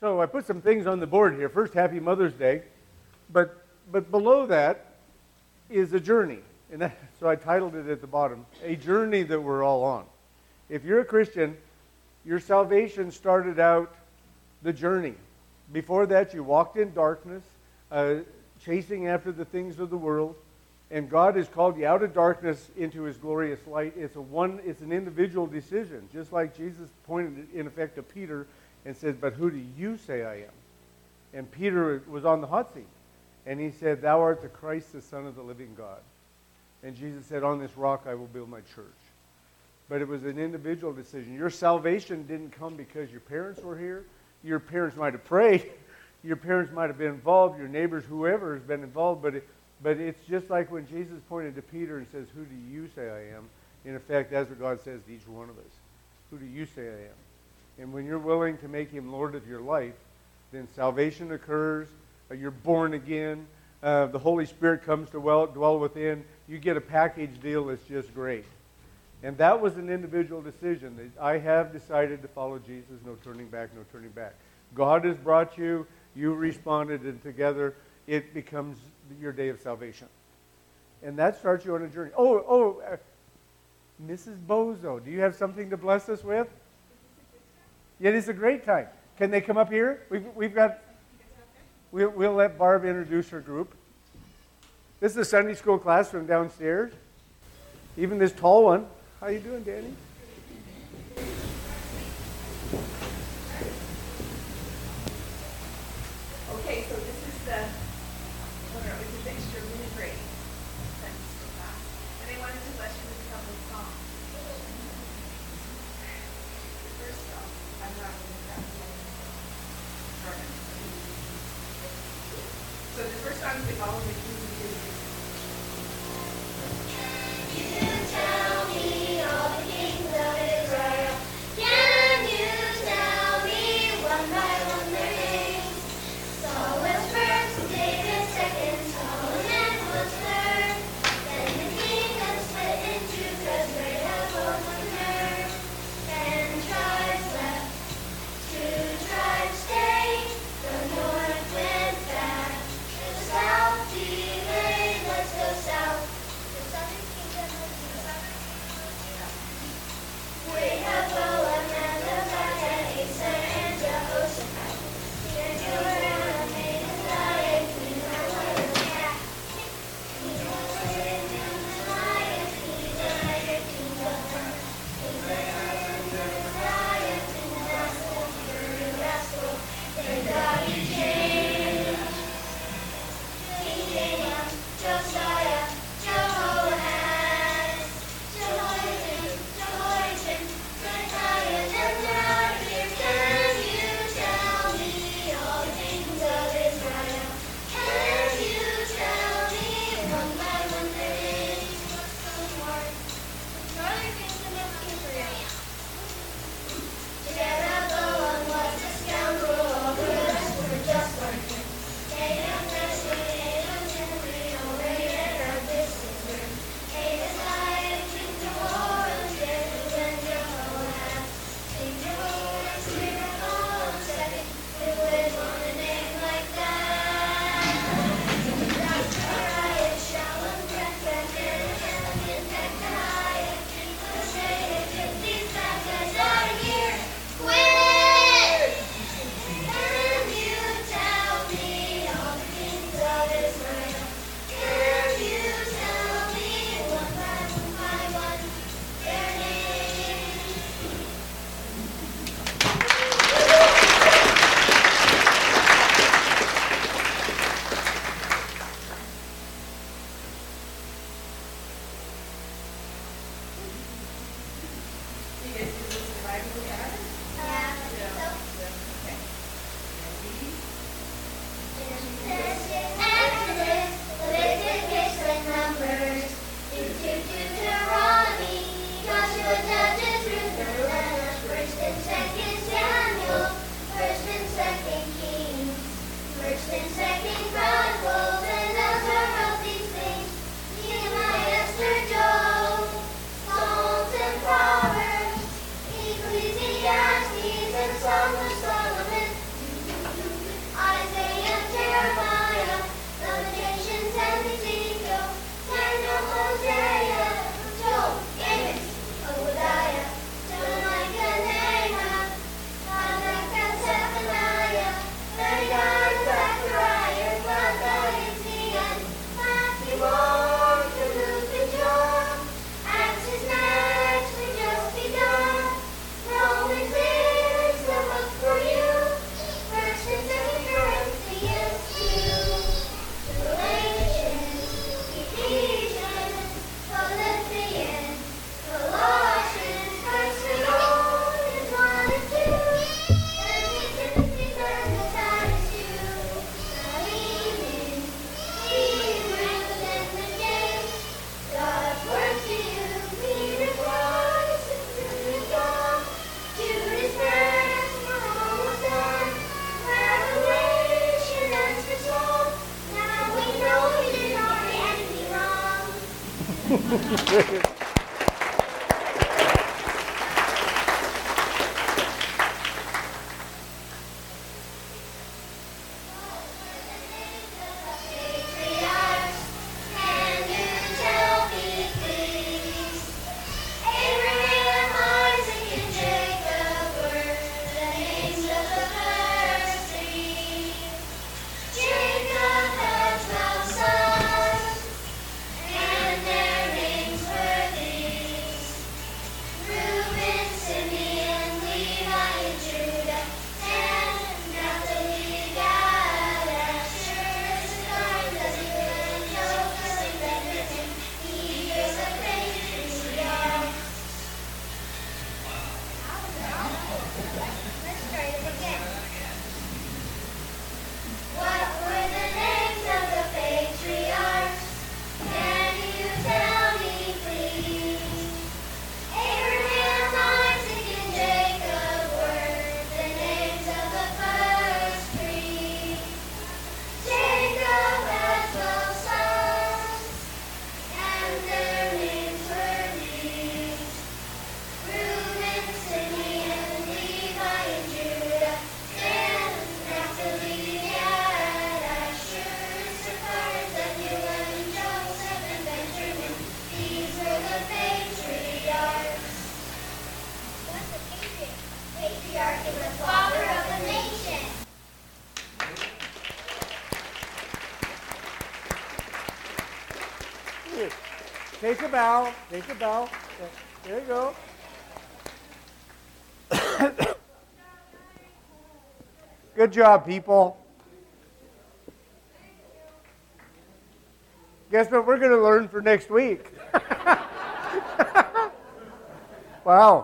So I put some things on the board here. First, Happy Mother's Day. But below that is a journey. So I titled it at the bottom, A Journey That We're All On. If you're a Christian, your salvation started out the journey. Before that, you walked in darkness, chasing after the things of the world. And God has called you out of darkness into His glorious light. It's an individual decision. Just like Jesus pointed, in effect, to Peter and said, "But who do you say I am?" And Peter was on the hot seat. And he said, "Thou art the Christ, the Son of the living God." And Jesus said, "On this rock I will build my church." But it was an individual decision. Your salvation didn't come because your parents were here. Your parents might have prayed. Your parents might have been involved. Your neighbors, whoever has been involved. But it's just like when Jesus pointed to Peter and says, "Who do you say I am?" In effect, that's what God says to each one of us. Who do you say I am? And when you're willing to make Him Lord of your life, then salvation occurs. You're born again. The Holy Spirit comes to dwell within. You get a package deal that's just great. And that was an individual decision. That I have decided to follow Jesus. No turning back, no turning back. God has brought you. You responded, and together it becomes your day of salvation. And that starts you on a journey. Mrs. Bozo, do you have something to bless us with? It is a great time. Can they come up here? We've got... We'll let Barb introduce her group. This is a Sunday school class from downstairs. Even this tall one. How you doing, Danny? Okay, so this is the mixture of really great Sunday school class. And I wanted to bless you with a couple of songs. The first song, I'm not going to have to. So the first song is the All of the Kings of Israel. You tell me all the kings of Israel. Can you tell me one by one their names? Saul was first, David second, Solomon was third. Then the kingdom split in two, 'cause Rahab was on earth. 10 tribes left, 2 tribes stayed. The north went back, the south divided. Patriarchs, can you tell me, please? Abraham, Isaac, and Jacob were the names of the first three. Jacob had 12 sons, and their names were these: Reuben, Simeon, Levi, and Judah, and Naphtali, Gad, Asher, Issachar, Zebulun, Joseph, and Benjamin. He is a patriarch. Let's try it again. What were the names of the patriarchs? Can you tell me, please? Abraham, Isaac, and Jacob were the names of the first three. Jacob had 12 sons, and their names were these: Reuben, Simeon, Levi, and Judah, Dan, Naphtali, Gad, Asher, Issachar, Zebulun, Joseph, and Benjamin. These were the patriarchs. What's a patriarch? Patriarch is the father of a nation. Take a bow. Take a bow. There you go. Good job, people. Guess what we're going to learn for next week? Wow.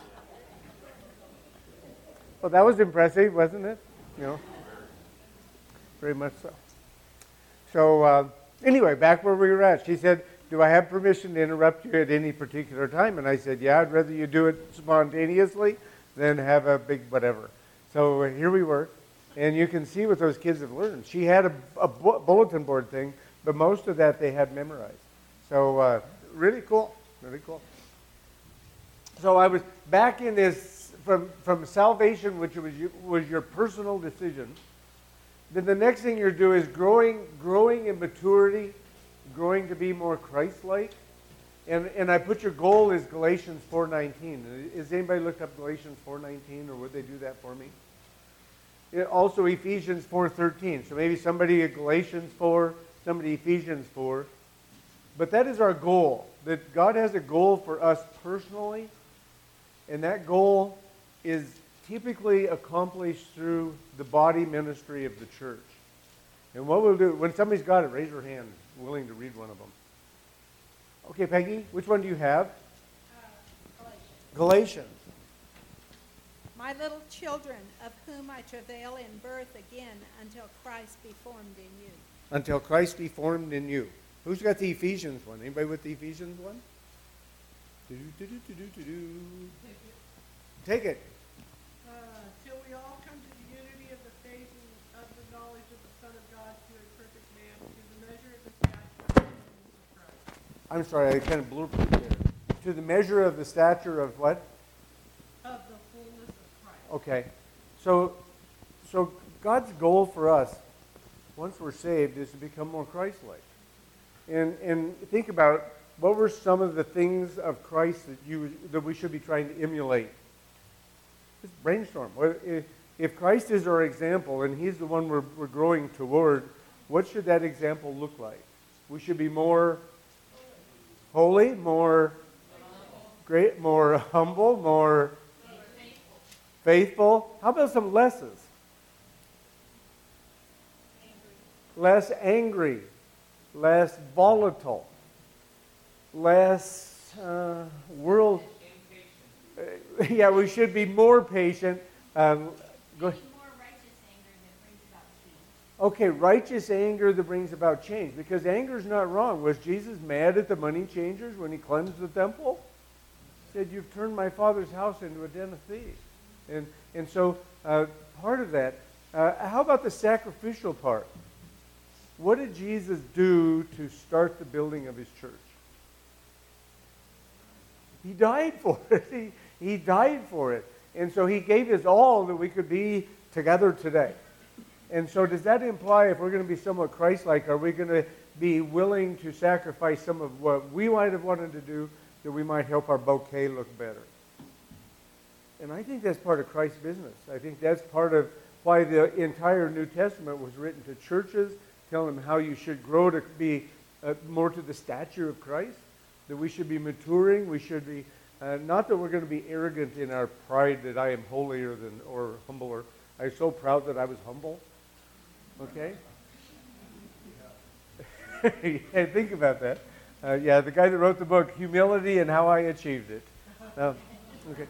Well, that was impressive, wasn't it? You know, very much so. So anyway, back where we were at. She said, do I have permission to interrupt you at any particular time? And I said, yeah, I'd rather you do it spontaneously than have a big whatever. So here we were. And you can see what those kids have learned. She had a bulletin board thing, but most of that they had memorized. So really cool, really cool. So I was back in this, from salvation, which was your personal decision. Then the next thing you're doing is growing in maturity, growing to be more Christ-like. And I put your goal is Galatians 4:19. Has anybody looked up Galatians 4:19, or would they do that for me? Also Ephesians 4:13. So maybe somebody at Galatians 4, somebody Ephesians 4. But that is our goal. That God has a goal for us personally, and that goal is typically accomplished through the body ministry of the church. And what we'll do, when somebody's got it, raise your hand, willing to read one of them. Okay, Peggy, which one do you have? Galatians. My little children, of whom I travail in birth again until Christ be formed in you. Until Christ be formed in you. Who's got the Ephesians one? Anybody with the Ephesians one? Take it. Till we all come to the unity of the faith and of the knowledge of the Son of God, to a perfect man, to the measure of the stature of Christ. I'm sorry, I kind of blurred there. To the measure of the stature of what? Of the fullness of Christ. Okay. So God's goal for us, once we're saved, is to become more Christ-like. And think about, what were some of the things of Christ that we should be trying to emulate? Just brainstorm. If Christ is our example and he's the one we're growing toward, what should that example look like? We should be more holy, more great, more humble, more faithful. How about some lesses? Less angry, less volatile, less world. Yeah, we should be more patient. Go ahead. Okay, righteous anger that brings about change. Because anger is not wrong. Was Jesus mad at the money changers when he cleansed the temple? He said, you've turned my father's house into a den of thieves. And so part of that, how about the sacrificial part? What did Jesus do to start the building of his church? He died for it. He died for it. And so he gave his all that we could be together today. And so does that imply if we're going to be somewhat Christ-like, are we going to be willing to sacrifice some of what we might have wanted to do that we might help our bouquet look better? And I think that's part of Christ's business. I think that's part of why the entire New Testament was written to churches, telling them how you should grow to be more to the stature of Christ, that we should be maturing, we should be, not that we're going to be arrogant in our pride that I am holier than, or humbler. I'm so proud that I was humble. Okay? Yeah, think about that. Yeah, the guy that wrote the book, Humility and How I Achieved It. Okay.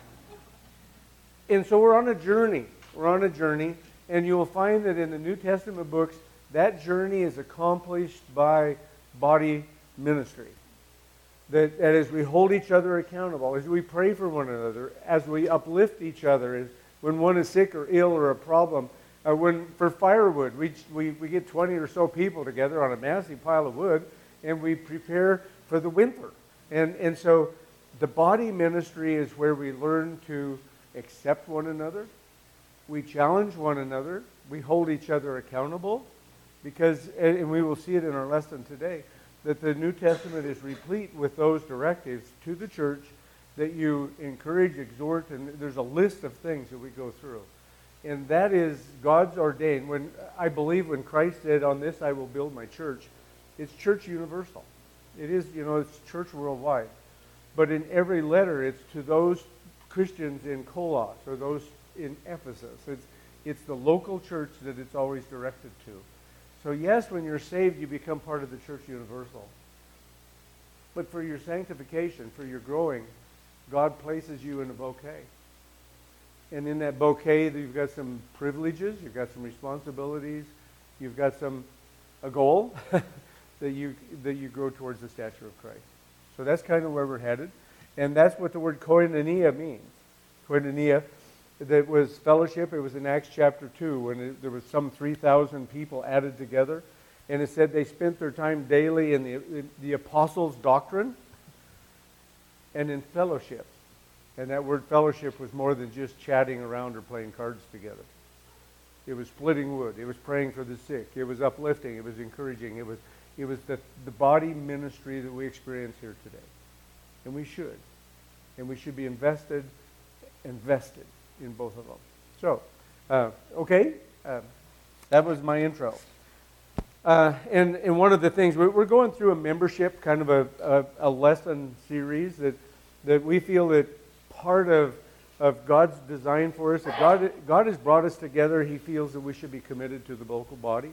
And so we're on a journey. We're on a journey, and you will find that in the New Testament books, that journey is accomplished by body ministry. That as we hold each other accountable, as we pray for one another, as we uplift each other, as when one is sick or ill or a problem, when for firewood, we get 20 or so people together on a massive pile of wood, and we prepare for the winter. And so the body ministry is where we learn to accept one another. We challenge one another. We hold each other accountable. Because, and we will see it in our lesson today, that the New Testament is replete with those directives to the church that you encourage, exhort, and there's a list of things that we go through. And that is God's ordained. When I believe when Christ said, "On this I will build my church," it's church universal. It is, it's church worldwide. But in every letter, it's to those Christians in Colossus or those in Ephesus. It's the local church that it's always directed to. So yes, when you're saved, you become part of the church universal. But for your sanctification, for your growing, God places you in a bouquet. And in that bouquet, you've got some privileges, you've got some responsibilities, you've got a goal that you grow towards the stature of Christ. So that's kind of where we're headed. And that's what the word koinonia means. Koinonia, that was fellowship. It was in Acts chapter 2 when there was some 3,000 people added together. And it said they spent their time daily in the apostles' doctrine and in fellowship. And that word fellowship was more than just chatting around or playing cards together. It was splitting wood. It was praying for the sick. It was uplifting. It was encouraging. It was the body ministry that we experience here today. And we should. And we should be invested in both of them. So, okay. That was my intro. And one of the things, we're going through a membership, kind of a lesson series that we feel that part of God's design for us, that God has brought us together. He feels that we should be committed to the local body.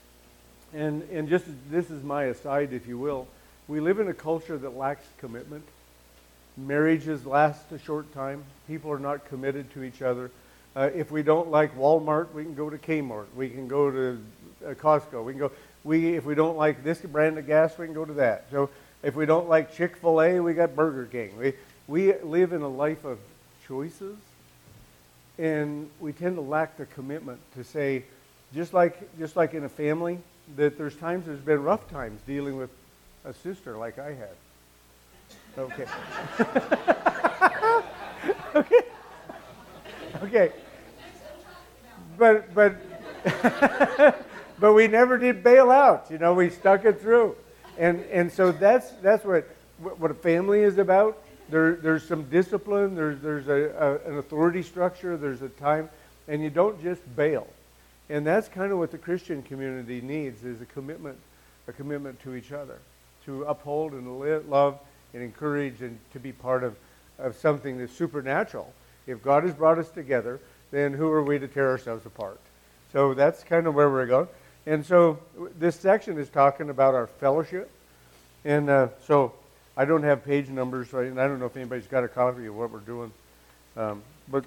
And just this is my aside, if you will. We live in a culture that lacks commitment. Marriages last a short time. People are not committed to each other. If we don't like Walmart, we can go to Kmart. We can go to Costco. We can go. If we don't like this brand of gas, we can go to that. So if we don't like Chick-fil-A, we got Burger King. We live in a life of choices, and we tend to lack the commitment to say, just like in a family, that there's been rough times dealing with a sister like I had. Okay. Okay. But but we never did bail out. We stuck it through, and so that's what a family is about. There's some discipline. There's an authority structure. There's a time, and you don't just bail. And that's kind of what the Christian community needs, is a commitment to each other, to uphold and love and encourage and to be part of something that's supernatural. If God has brought us together, then who are we to tear ourselves apart? So that's kind of where we're going. And so this section is talking about our fellowship. And so I don't have page numbers, right? And I don't know if anybody's got a copy of what we're doing. But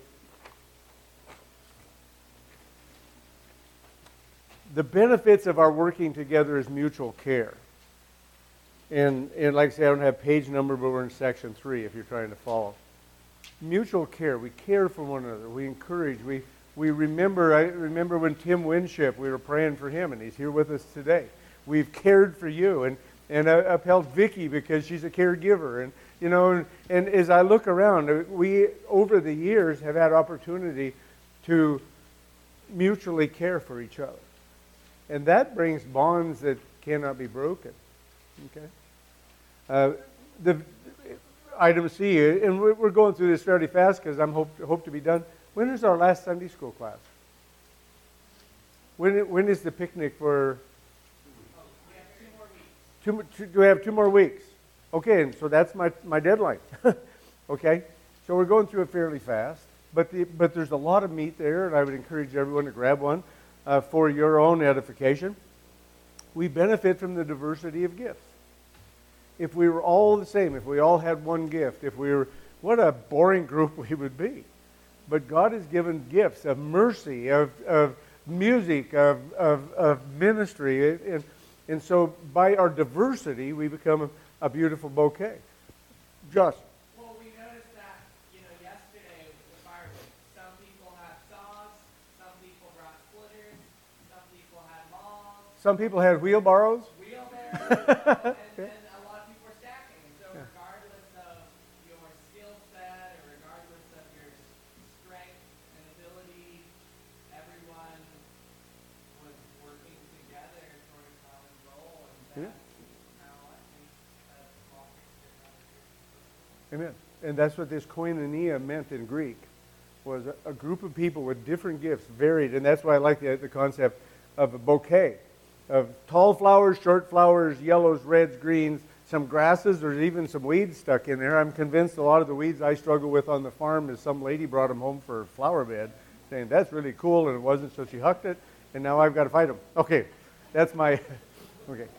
the benefits of our working together is mutual care. And like I say, I don't have page number, but we're in section 3 if you're trying to follow. Mutual care. We care for one another. We encourage. We remember. I remember when Tim Winship, we were praying for him, and he's here with us today. We've cared for you and upheld Vicky because she's a caregiver. You know, and as I look around, we, over the years, have had opportunity to mutually care for each other. And that brings bonds that cannot be broken. Okay? The item C, and we're going through this fairly fast because I'm hope to be done. When is our last Sunday school class? When is the picnic for? We have 2 more weeks. Do we have 2 more weeks? Okay, and so that's my deadline. Okay, so we're going through it fairly fast, but there's a lot of meat there, and I would encourage everyone to grab one for your own edification. We benefit from the diversity of gifts. If we were all the same, if we all had one gift, what a boring group we would be. But God has given gifts of mercy, of music, of ministry, and so by our diversity, we become a beautiful bouquet. Josh. Well, we noticed that, yesterday with the fireworks, some people had saws, some people brought splitters, some people had logs, Some people had wheelbarrows. wheelbarrows, and a lot of people were stacking. So regardless of your skill set or regardless of your strength and ability, everyone was working together toward a common goal, and Yeah. that's how I think that small picture matters. Amen. And that's what this koinonia meant in Greek, was a group of people with different gifts, varied. And that's why I like the concept of a bouquet of tall flowers, short flowers, yellows, reds, greens, some grasses. There's even some weeds stuck in there. I'm convinced a lot of the weeds I struggle with on the farm is some lady brought them home for a flower bed, saying, that's really cool, and it wasn't, so she hucked it, and now I've got to fight them. Okay, that's my, okay.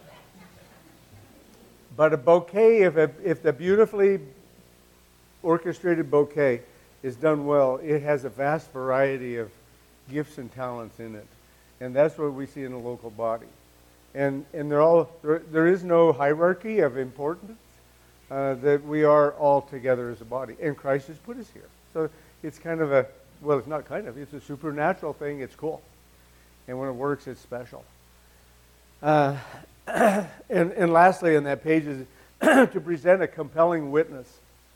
But a bouquet, if the beautifully orchestrated bouquet is done well, it has a vast variety of gifts and talents in it. And that's what we see in the local body. And there is no hierarchy of importance, that we are all together as a body. And Christ has put us here. So it's kind of it's not kind of, it's a supernatural thing. It's cool. And when it works, it's special. And lastly on that page is to present a compelling witness.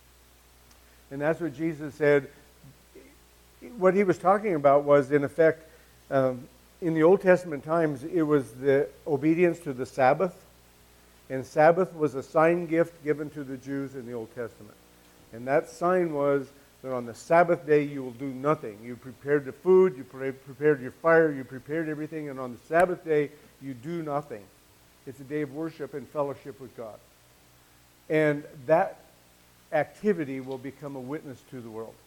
And that's what Jesus said. What he was talking about was, in effect, in the Old Testament times, it was the obedience to the Sabbath. And Sabbath was a sign gift given to the Jews in the Old Testament. And that sign was that on the Sabbath day you will do nothing. You prepared the food, you prepared your fire, you prepared everything, and on the Sabbath day you do nothing. It's a day of worship and fellowship with God. And that activity will become a witness to the world.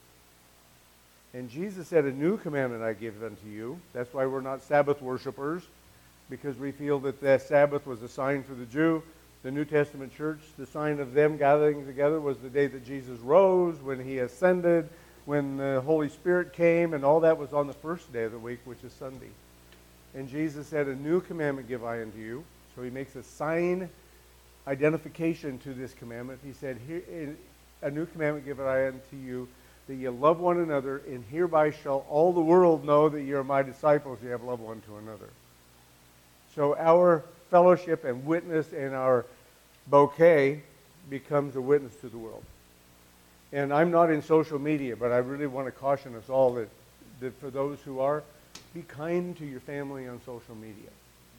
And Jesus said, a new commandment I give unto you. That's why we're not Sabbath worshipers, because we feel that the Sabbath was a sign for the Jew. The New Testament church, the sign of them gathering together was the day that Jesus rose, when he ascended, when the Holy Spirit came, and all that was on the first day of the week, which is Sunday. And Jesus said, a new commandment give I unto you. So he makes a sign identification to this commandment. He said, here, a new commandment give I unto you, that you love one another, and hereby shall all the world know that you are my disciples, you have love one to another. So our fellowship and witness and our bouquet becomes a witness to the world. And I'm not in social media, but I really want to caution us all that for those who are, be kind to your family on social media.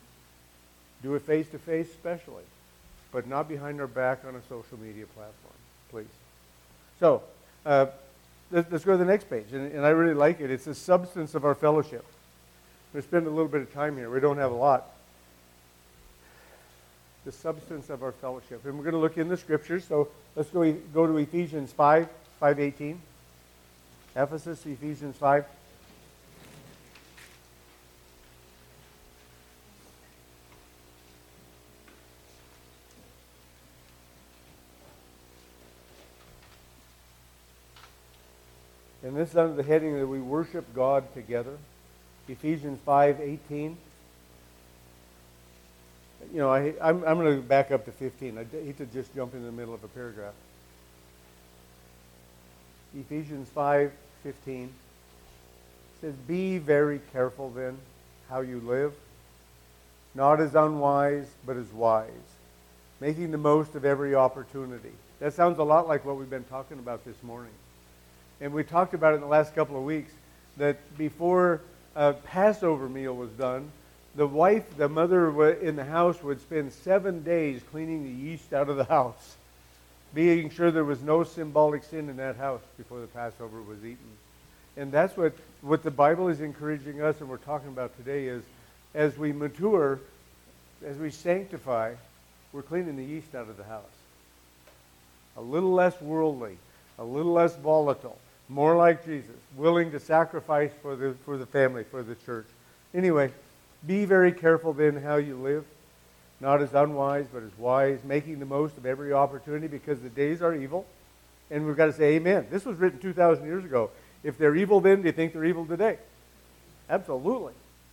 Do it face-to-face especially, but not behind our back on a social media platform, please. So, let's go to the next page, and I really like it. It's the substance of our fellowship. We're going to spend a little bit of time here. We don't have a lot. The substance of our fellowship. And we're going to look in the scriptures. So let's go to Ephesians 5:18. Ephesus, Ephesians 5. And this is under the heading that we worship God together. Ephesians 5:18. You know, I'm going to back up to 15. I hate to just jump in the middle of a paragraph. Ephesians 5:15 says, be very careful then how you live, not as unwise, but as wise, making the most of every opportunity. That sounds a lot like what we've been talking about this morning. And we talked about it in the last couple of weeks, that before a Passover meal was done, the mother in the house would spend 7 days cleaning the yeast out of the house, being sure there was no symbolic sin in that house before the Passover was eaten. And that's what the Bible is encouraging us and we're talking about today is, as we mature, as we sanctify, we're cleaning the yeast out of the house. A little less worldly, a little less volatile, more like Jesus, willing to sacrifice for the family, for the church. Anyway, be very careful then how you live, not as unwise, but as wise, making the most of every opportunity because the days are evil. And we've got to say amen. This was written 2,000 years ago. If they're evil then, do you think they're evil today? Absolutely.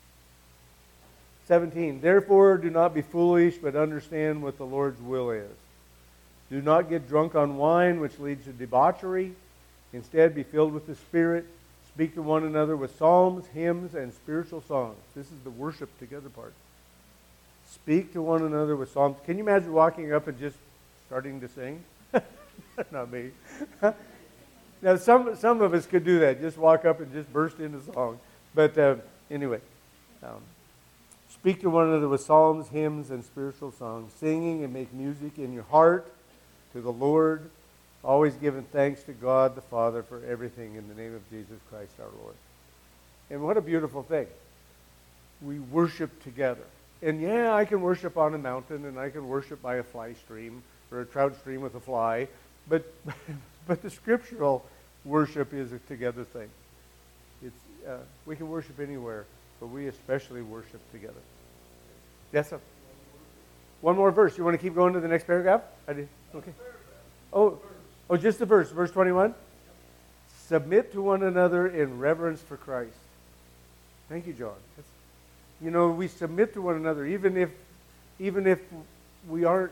17, therefore do not be foolish, but understand what the Lord's will is. Do not get drunk on wine, which leads to debauchery. Instead, be filled with the Spirit. Speak to one another with psalms, hymns, and spiritual songs. This is the worship together part. Speak to one another with psalms. Can you imagine walking up and just starting to sing? Not me. Now, some of us could do that. Just walk up and just burst into song. But anyway, speak to one another with psalms, hymns, and spiritual songs, singing and make music in your heart to the Lord, always giving thanks to God the Father for everything in the name of Jesus Christ our Lord. And what a beautiful thing. We worship together. And yeah, I can worship on a mountain, and I can worship by a fly stream, or a trout stream with a fly, but the scriptural worship is a together thing. We can worship anywhere, but we especially worship together. Yes, sir. One more verse. You want to keep going to the next paragraph? I did. Okay. Oh, just the verse. Verse 21. Submit to one another in reverence for Christ. Thank you, John. We submit to one another, even if we aren't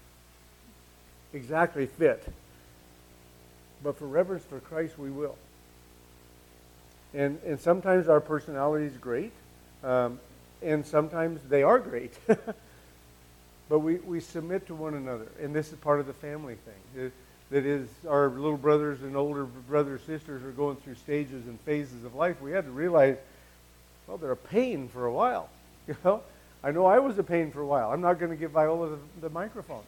exactly fit. But for reverence for Christ, we will. And sometimes our personality is great, and sometimes they are great. But we submit to one another, and this is part of the family thing. That is, our little brothers and older brothers, sisters are going through stages and phases of life. We had to realize, well, they're a pain for a while. I know I was a pain for a while. I'm not going to give Viola the microphone.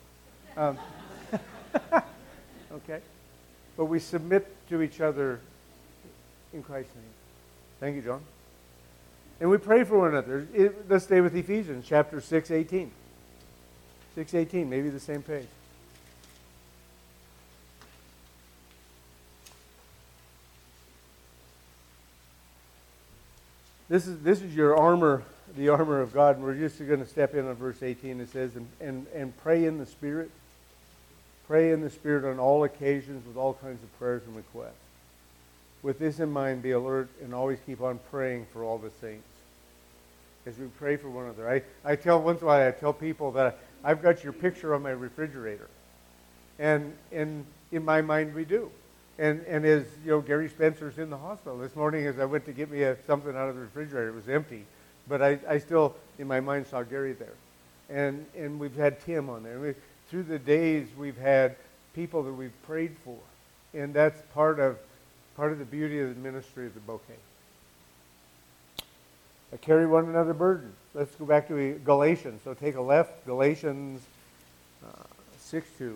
Okay? But we submit to each other in Christ's name. Thank you, John. And we pray for one another. Let's stay with Ephesians chapter 6:18. 6:18, maybe the same page. This is your armor, the armor of God. And we're just going to step in on verse 18. It says, and pray in the Spirit. Pray in the Spirit on all occasions with all kinds of prayers and requests. With this in mind, be alert and always keep on praying for all the saints. As we pray for one another. I tell people that I've got your picture on my refrigerator. And in my mind, we do. And as Gary Spencer's in the hospital. This morning as I went to get me something out of the refrigerator, it was empty. But I still, in my mind, saw Gary there. And we've had Tim on there. Through the days, we've had people that we've prayed for. And that's part of the beauty of the ministry of the bouquet. Carry one another burden. Let's go back to Galatians. So take a left, Galatians 6:2.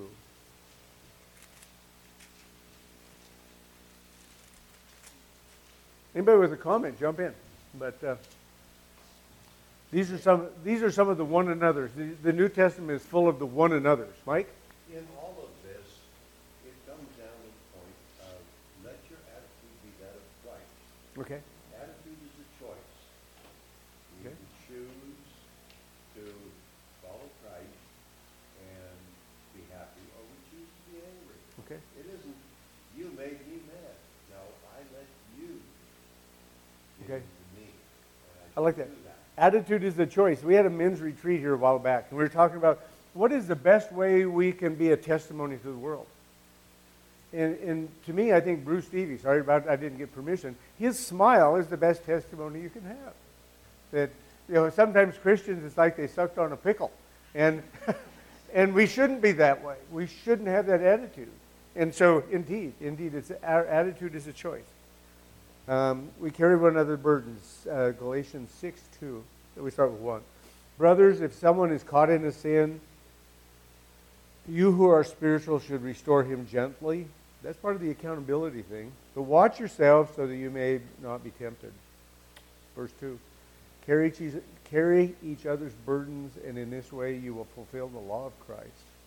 Anybody with a comment, jump in. But these are some of the one another's. The New Testament is full of the one another's. Mike? In all of this, it comes down to the point of let your attitude be that of Christ. Okay. Attitude is a choice. You Okay. can choose to follow Christ and be happy, or we choose to be angry. Okay. It isn't, you made me mad. No, I let you Okay. get into me. And I like that. do that. Attitude is the choice. We had a men's retreat here a while back, and we were talking about what is the best way we can be a testimony to the world. And to me, I think Bruce Stevie, sorry about I didn't get permission, his smile is the best testimony you can have. That sometimes Christians, it's like they sucked on a pickle. And And we shouldn't be that way. We shouldn't have that attitude. And so, indeed, it's, our attitude is a choice. We carry one another's burdens. Galatians 6:2. We start with 1. Brothers, if someone is caught in a sin, you who are spiritual should restore him gently. That's part of the accountability thing. But watch yourselves so that you may not be tempted. Verse 2. Carry each other's burdens, and in this way you will fulfill the law of Christ.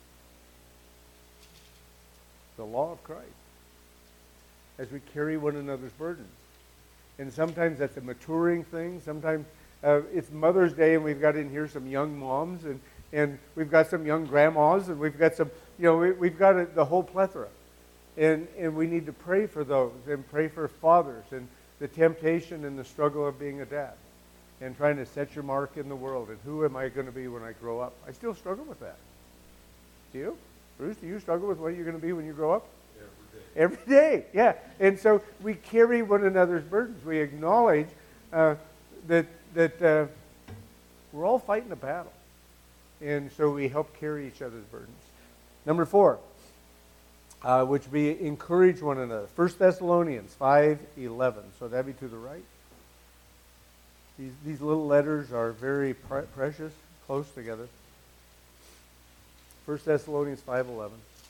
The law of Christ. As we carry one another's burdens. And sometimes that's a maturing thing. Sometimes it's Mother's Day, and we've got in here some young moms, and we've got some young grandmas, and we've got some, we've got the whole plethora. And we need to pray for those, and pray for fathers, and the temptation and the struggle of being a dad, and trying to set your mark in the world, and who am I going to be when I grow up? I still struggle with that. Do you? Bruce, do you struggle with what you're going to be when you grow up? Every day, yeah. And so we carry one another's burdens. We acknowledge that we're all fighting a battle. And so we help carry each other's burdens. Number 4, which we encourage one another. 1 Thessalonians 5:11. So that'd be to the right. These little letters are very precious, close together. 1 Thessalonians 5:11.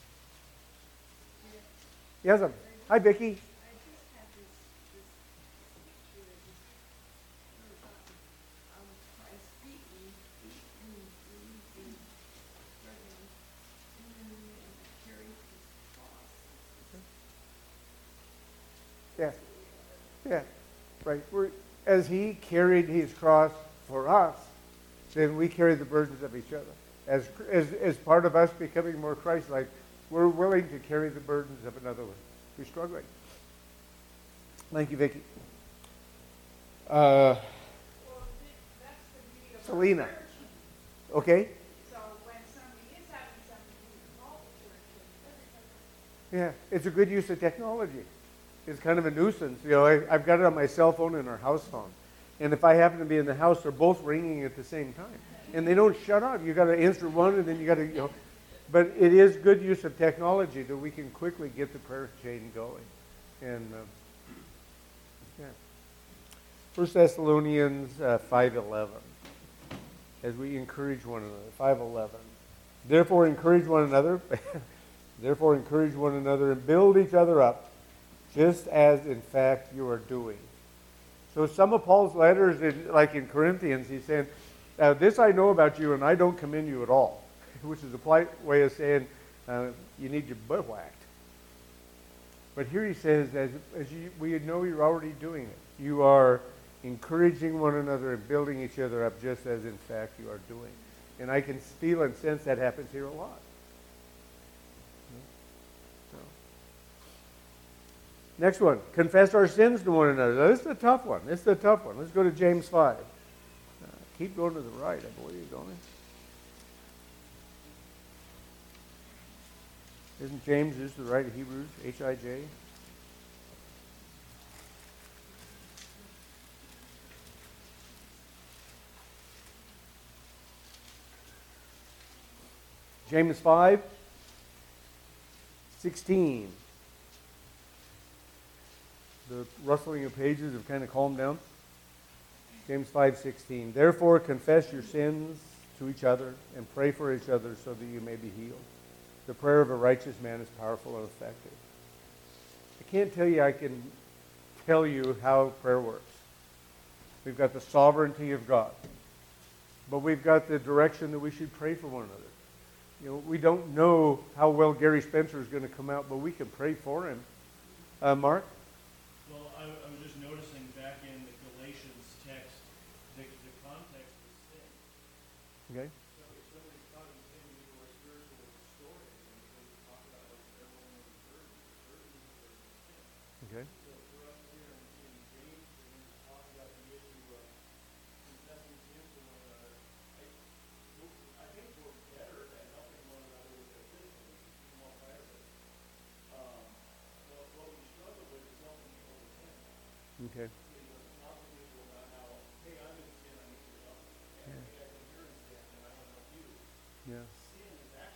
Yes, hi, Vicki. I just have this picture that just shows up Christ beaten, bruised, struggling, and carries his cross. Yeah, yeah, right. As he carried his cross for us, then we carry the burdens of each other. As part of us becoming more Christ-like, we're willing to carry the burdens of another one who's struggling. Thank you, Vicki. Well, that's the beauty of our Selena. church. Okay? So when somebody is having something, you can call the church. Yeah, it's a good use of technology. It's kind of a nuisance. I've got it on my cell phone and our house phone. And if I happen to be in the house, they're both ringing at the same time. And they don't shut off. You got to answer one, and then you got to, But it is good use of technology that we can quickly get the prayer chain going. And, yeah. 1 Thessalonians 5:11. As we encourage one another. 5:11. Therefore encourage one another. Therefore encourage one another and build each other up, just as in fact you are doing. So some of Paul's letters, like in Corinthians, he's saying, this I know about you, and I don't commend you at all. Which is a polite way of saying you need your butt whacked. But here he says, we know you're already doing it. You are encouraging one another and building each other up, just as in fact you are doing. And I can feel and sense that happens here a lot. So. Next one, confess our sins to one another. Now, this is a tough one. Let's go to James 5. Keep going to the right, I believe, don't we? Isn't James just the right of Hebrews? H-I-J? James 5:16. The rustling of pages have kind of calmed down. James 5:16. Therefore confess your sins to each other and pray for each other so that you may be healed. The prayer of a righteous man is powerful and effective. I can't tell you, I can tell you how prayer works. We've got the sovereignty of God. But we've got the direction that we should pray for one another. We don't know how well Gary Spencer is going to come out, but we can pray for him. Mark? Well, I was just noticing back in the Galatians text, the context is sin. Okay. So if somebody's caught in sin, you are spiritual historian, and we talk about how everyone is burdened sin. Okay. So for us here in James, when he's talking about the issue of confessing sin to one another, I think we're better at helping one another with their sins than small prayers. What we struggle with is helping people with sin. Okay. Talk to people about how, hey, I'm in sin, I need your help. And hey, I think you're in sin, and I want to help you. Yeah. Sin is actually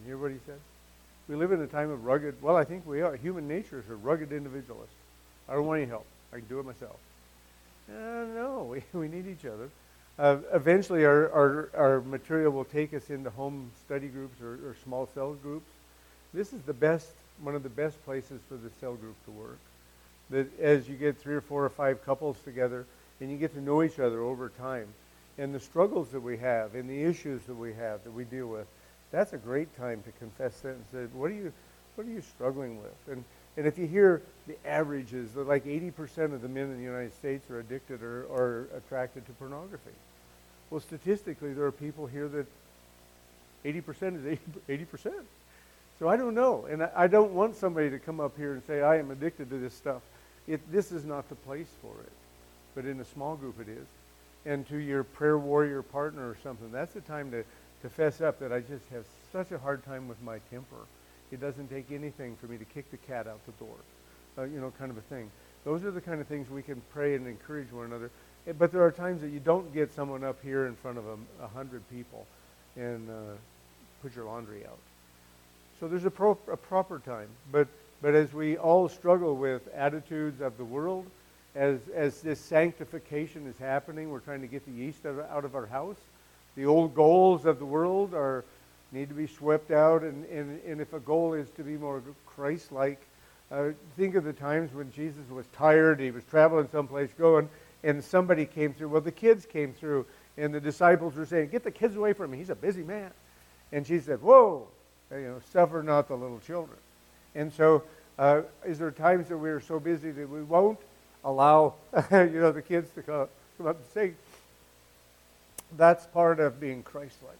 You hear what he said? We live in a time of rugged, well, I think we are. Human nature is a rugged individualist. I don't want any help. I can do it myself. No, we need each other. Eventually, our material will take us into home study groups or small cell groups. This is one of the best places for the cell group to work. That as you get 3 or 4 or 5 couples together, and you get to know each other over time, and the struggles that we have, and the issues that we have, that we deal with, that's a great time to confess that and say, what are you struggling with? And if you hear the averages, that like 80% of the men in the United States are addicted or attracted to pornography. Well, statistically, there are people here that 80% is 80%. So I don't know. And I don't want somebody to come up here and say, I am addicted to this stuff. This is not the place for it. But in a small group it is. And to your prayer warrior partner or something, that's the time to fess up that I just have such a hard time with my temper. It doesn't take anything for me to kick the cat out the door, kind of a thing. Those are the kind of things we can pray and encourage one another. But there are times that you don't get someone up here in front of 100 people and put your laundry out. So there's a proper time. But as we all struggle with attitudes of the world, as this sanctification is happening, we're trying to get the yeast out of our house. The old goals of the world need to be swept out, and if a goal is to be more Christ-like, think of the times when Jesus was tired, he was traveling someplace going, and somebody came through. Well, the kids came through, and the disciples were saying, get the kids away from him, he's a busy man. And she said, whoa, suffer not the little children. And so, is there times that we are so busy that we won't allow, the kids to come up and sing? That's part of being Christ-like.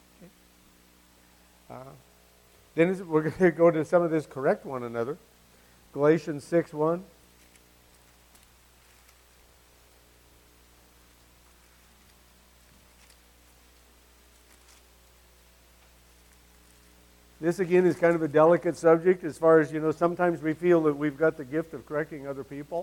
Okay? Then we're going to go to some of this correct one another. Galatians 6:1. This again is kind of a delicate subject as far as, sometimes we feel that we've got the gift of correcting other people.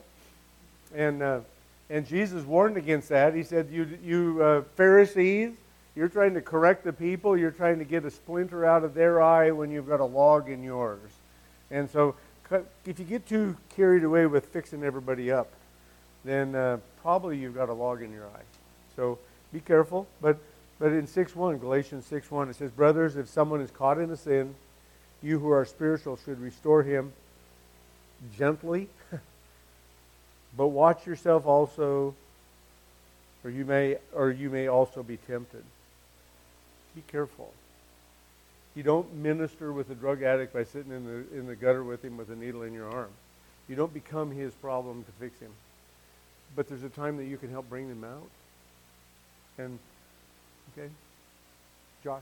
And Jesus warned against that. He said, you Pharisees, you're trying to correct the people. You're trying to get a splinter out of their eye when you've got a log in yours. And so if you get too carried away with fixing everybody up, then probably you've got a log in your eye. So be careful. But in 6:1, Galatians 6:1, it says, brothers, if someone is caught in a sin, you who are spiritual should restore him gently. But watch yourself also, or you may also be tempted. Be careful. You don't minister with a drug addict by sitting in the gutter with him with a needle in your arm. You don't become his problem to fix him. But there's a time that you can help bring them out. And, okay? Josh?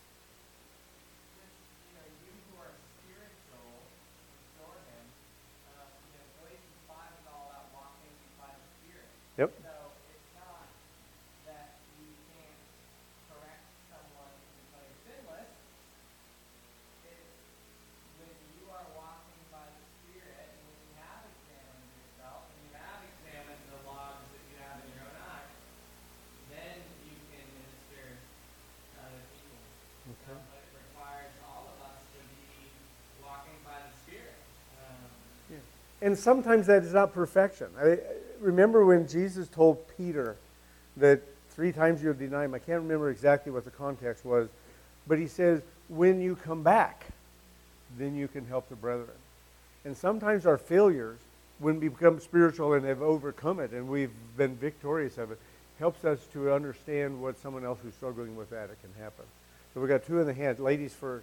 You who are spiritual, restore him. Galatians 5 is all about walking by the Spirit. Yep. So it's not that you can't correct someone until you're sinless. It's when you are walking by the Spirit, and when you have examined yourself, and you have examined the logs that you have in your own eye, then you can minister to other people. Okay. But it requires all of us to be walking by the Spirit. And sometimes that is not perfection. I remember when Jesus told Peter that 3 times you'll deny him. I can't remember exactly what the context was, but he says, when you come back, then you can help the brethren. And sometimes our failures, when we become spiritual and have overcome it and we've been victorious of it, helps us to understand what someone else who's struggling with that can happen. So we got 2 in the hand. Ladies first.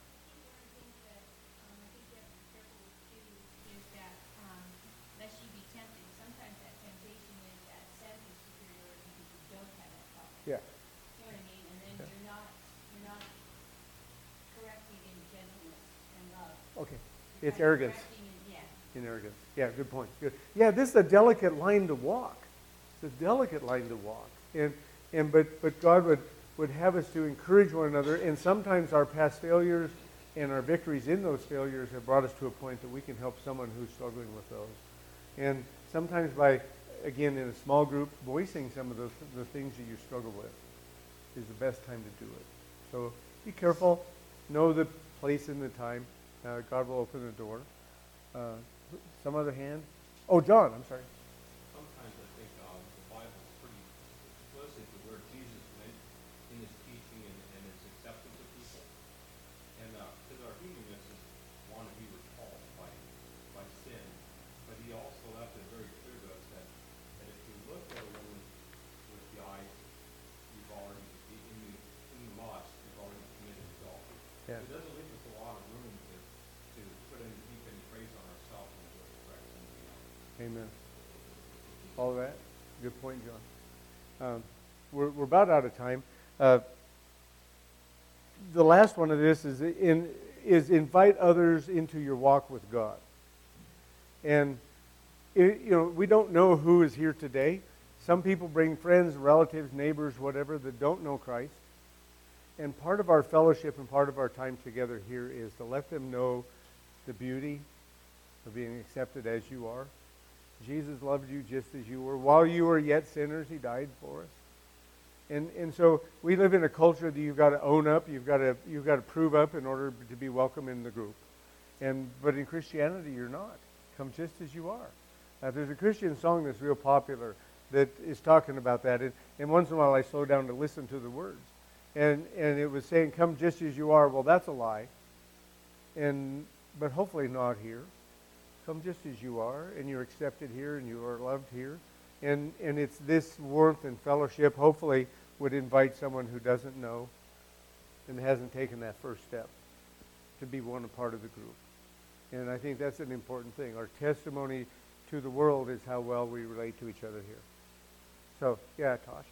Lest you be tempted. Sometimes that temptation is that sense of superiority because you don't have that power. Yeah. You know what I mean? And then you're not correcting in gentleness and love. Okay. You're It's arrogance. correcting In arrogance. Yeah, good point. Good. Yeah, this is a delicate line to walk. It's a delicate line to walk. But God would have us to encourage one another, and sometimes our past failures and our victories in those failures have brought us to a point that we can help someone who's struggling with those. And sometimes by, again, in a small group, voicing some of the things that you struggle with is the best time to do it. So be careful. know the place and the time, God will open the door. Some other hand? Oh, John, I'm sorry. Sometimes I think the Bible's pretty explicit to where Jesus went in his teaching and his acceptance of people. And because our humanness is want to be repulsed by sin, but he also left it very clear to us that if you look at a woman with the eyes, you've already, in the lust, you've already committed adultery. Yeah. It doesn't leave us a lot of room to put any heap any praise on ourselves and to correct somebody else. Amen. All that? Good point, John. We're about out of time. The last one of this is invite others into your walk with God. And we don't know who is here today. Some people bring friends, relatives, neighbors, whatever, that don't know Christ. And part of our fellowship and part of our time together here is to let them know the beauty of being accepted as you are. Jesus loved you just as you were. While you were yet sinners, he died for us. And so we live in a culture that you've got to own up, you've got to prove up in order to be welcome in the group. But in Christianity, you're not. Come just as you are. There's a Christian song that's real popular that is talking about that. And once in a while, I slow down to listen to the words. And it was saying, come just as you are. Well, that's a lie. But hopefully not here. Come just as you are, and you're accepted here, and you are loved here. And it's this warmth and fellowship, hopefully, would invite someone who doesn't know and hasn't taken that first step to be a part of the group. And I think that's an important thing. Our testimony to the world is how well we relate to each other here. So, yeah, Tasha.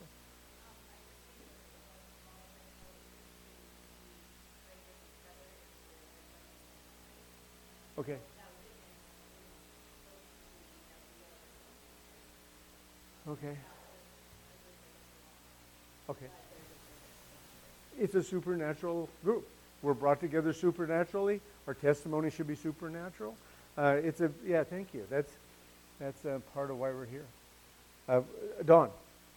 Okay. Okay. Okay. It's a supernatural group. We're brought together supernaturally. Our testimony should be supernatural. Thank you. That's part of why we're here. Don.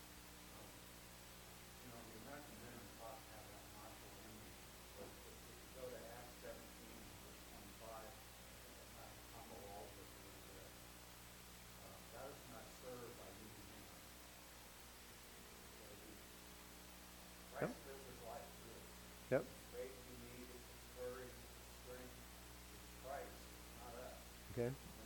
Yep. Okay.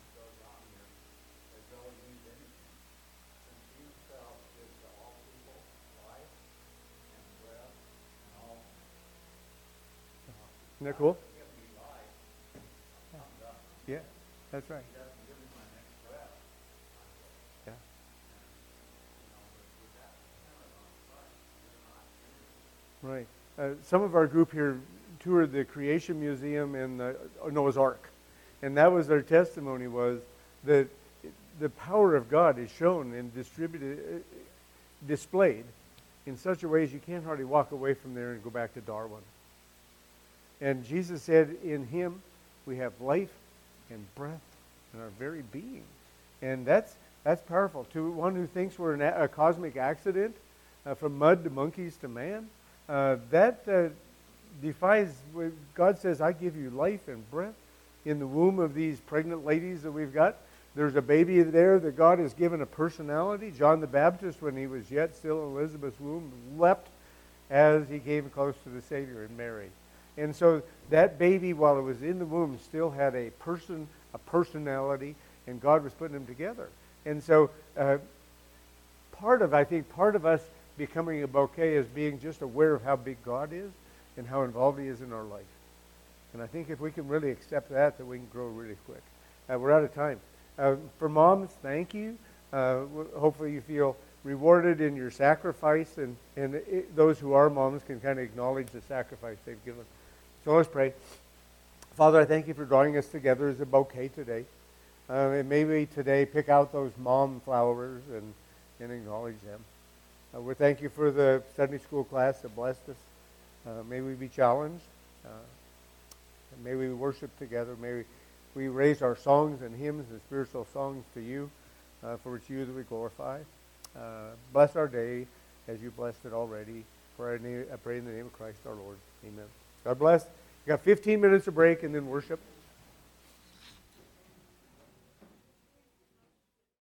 Isn't that cool? Yeah, that's right. Yeah. Right. Some of our group here toured the Creation Museum and the Noah's Ark. And that was their testimony, was that the power of God is shown and displayed in such a way as you can't hardly walk away from there and go back to Darwin. And Jesus said, in him we have life and breath in our very being. And that's powerful. To one who thinks we're a cosmic accident, from mud to monkeys to man, that defies, God says, I give you life and breath in the womb of these pregnant ladies that we've got. There's a baby there that God has given a personality. John the Baptist, when he was yet still in Elizabeth's womb, leapt as he came close to the Savior in Mary. And so that baby, while it was in the womb, still had a personality, and God was putting them together. And so part of us becoming a bouquet is being just aware of how big God is and how involved he is in our life. And I think if we can really accept that we can grow really quick. We're out of time. For moms, thank you. Hopefully you feel rewarded in your sacrifice, and those who are moms can kind of acknowledge the sacrifice they've given. So let's pray. Father, I thank you for drawing us together as a bouquet today. And may we today pick out those mom flowers and acknowledge them. We thank you for the Sunday school class that blessed us. May we be challenged. And may we worship together. May we raise our songs and hymns and spiritual songs to you, for it's you that we glorify. Bless our day as you blessed it already. For I pray in the name of Christ our Lord. Amen. God bless. We got 15 minutes of break and then worship.